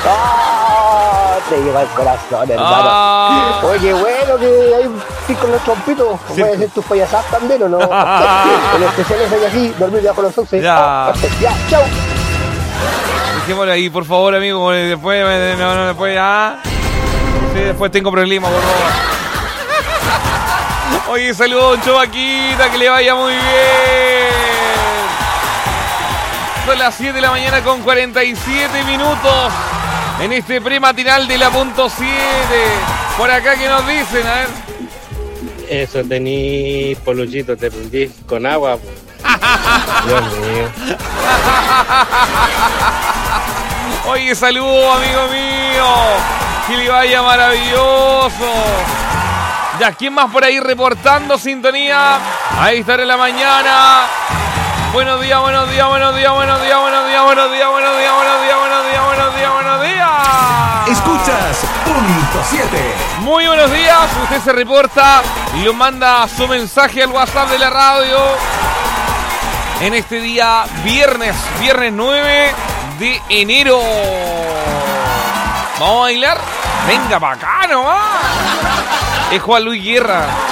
¡Oh! Te llegó al corazón, hermano. Oye, bueno, que hay sí con los trompitos. Sí. ¿Puedes hacer tus payasadas también o no? El especial es aquí, dormir bajo los 11. Ya. Ya, chau. Dejémoslo ahí, por favor, amigo. Después, no, después ya. Sí, después tengo problemas, por favor. Oye, saludos, Chovaquita, que le vaya muy bien. Son las 7 de la mañana con 47 minutos. En este prematinal de la punto 7. Por acá, ¿qué nos dicen? A ver. Eso tení, Poluchito, te prendís con agua. Dios mío. Oye, saludos, amigo mío. Que le vaya maravilloso. Ya, ¿quién más por ahí reportando sintonía? Ahí estará en la mañana. Buenos días, buenos días, buenos días, buenos días, buenos días, buenos días, buenos días, buenos días, buenos días, buenos días, buenos días. Escuchas punto 7. Muy buenos días, usted se reporta y lo manda su mensaje al WhatsApp de la radio. En este día, viernes 9 de enero. ¿Vamos a bailar? Venga para acá nomás. Es Juan Luis Guerra.